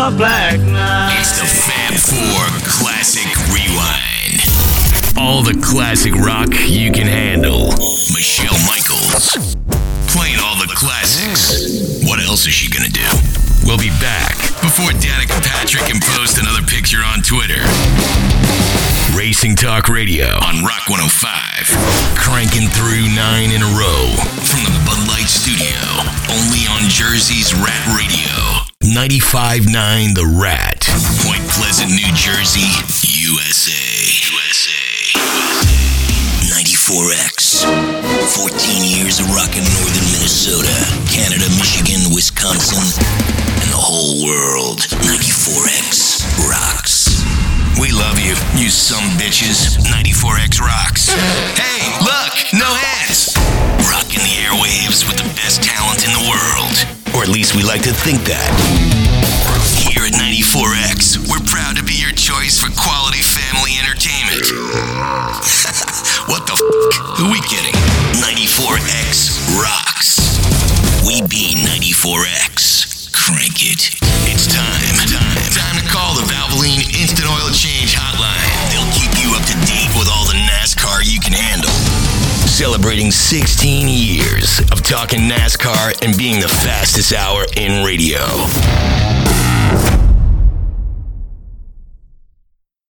a black night. It's the Fab Four Classic Rewind. All the classic rock you can handle. Michelle Michaels. Playing all the classics. What else is she gonna do? We'll be back before Danica Patrick can post another picture on Twitter. Racing Talk Radio on Rock 105. Cranking through 9 in a row. From the Bud Light Studio. Only on Jersey's Rat Radio. 95.9 The Rat. Point Pleasant, New Jersey, USA. 94X. 14 years of rockin' northern Minnesota, Canada, Michigan, Wisconsin, and the whole world. 94X rocks. We love you, you some bitches. 94X rocks. Hey, look, no hands. Rocking the airwaves with the best talent in the world. Or at least we like to think that. Here at 94X, we're proud to be your choice for quality family entertainment. What the f***? Who we kidding? 94X rocks. We be 94X. Crank it. It's time to call the Valvoline Instant Oil Change Hotline. They'll keep you up to date with all the NASCAR you can handle. Celebrating 16 years of talking NASCAR and being the fastest hour in radio.